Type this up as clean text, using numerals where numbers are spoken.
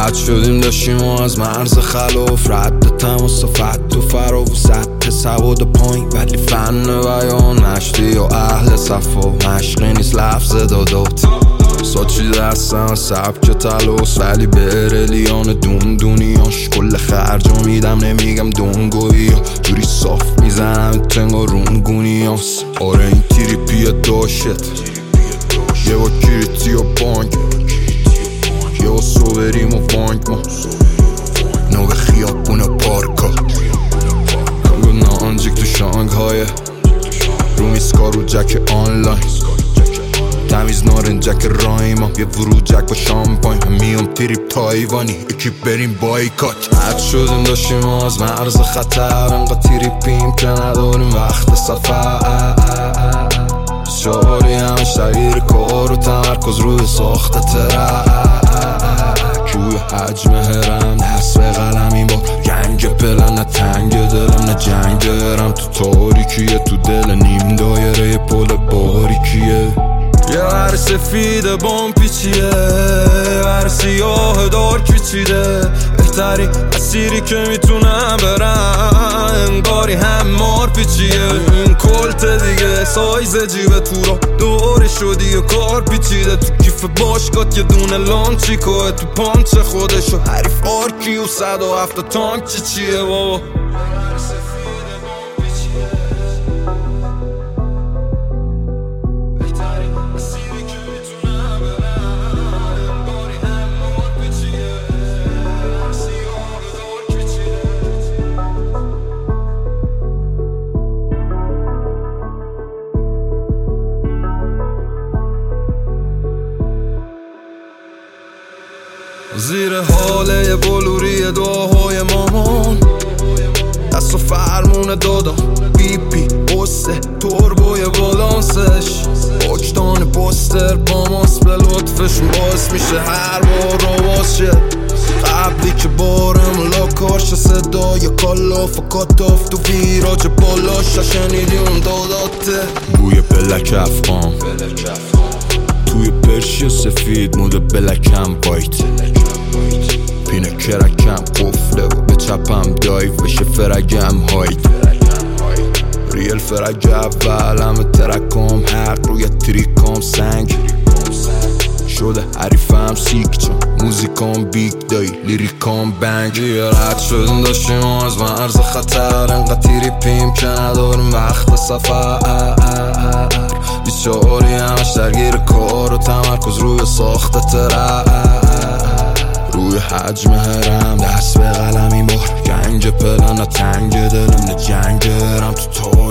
رد شدیم داشتیم و از مرز خلاف رد تماس و فت و فرا و سطح سواد پایین ولی فن بیان مشتی و اهل صفا مشقی نیست لفظ دادات ساچی دستم سبک تلوس ولی به ارلیان دون دونیاش کل خرجا میدم نمیگم دونگویی جوری صاف میزنم تنگا رونگونیاس آره این تریپیه داشت یه با کریتی و بانک یه با صوبریم و بانک ما نو به خیابون پارکا کنگو نانجیک تو شانگهای رو میسکار و جک آنلاین تمیز نارنجک رایما یه ورو جک و شامپاین میام تریپ تایوانی یکی بریم بایکات حد شدیم داشتیم از مرز خطر انقا تریپیم که نداریم وقت سفر شعاری همش تغییر کار و تمرکز روی ساخت ترک روی حجم هرم دست به قلمی با گنگ پلن نه تنگ دلم نه جنگ درم تو تاریکیه تو دل نیم دایره پل باریکیه یه ور سفید بام پیچیه ور سیاه دار کچیده بهتری اسیری که میتونم برم انگاری هم مار پیچیه این کلت دیگه سایز جیب تو را دوره شدی و کار پیچیده تو کیف باشگات یه دونه لانچیکوه تو پانچ خودشو حریف آرکی و 107 تانک چیه بابا زیر حاله بلوری دعاهای مامان دست و فرمون دادم بی پی قصه توربوی بالانسش وجدان پوستر با ماس به لطفشون باعث میشه هر بار رواز شه قبلی که بارم لاکاش صدای کالاف و کاتاف تو ویراج بالاش شنیدی اون داداته بوی بلک افغان توی پرشی سفید مود بلکم وایت پینه کرکم قفله و به چپم دایو بشه فرگم هایت ریل فرگ اول همه ترکم حق روی تریکم سنگ شده حریفم سیک چون موزیکام بیگ دای لیریکام بنگ یه رد شدیم داشتیم از مرز خطر انقدر تریپیم که نداریم وقت سفر بیچاری همش درگیر کار و تمرکز روی ساخت ترک روی حجم هرم دست به قلمی بار گنج پلن نه تنگ دلم نه جنگ درم تو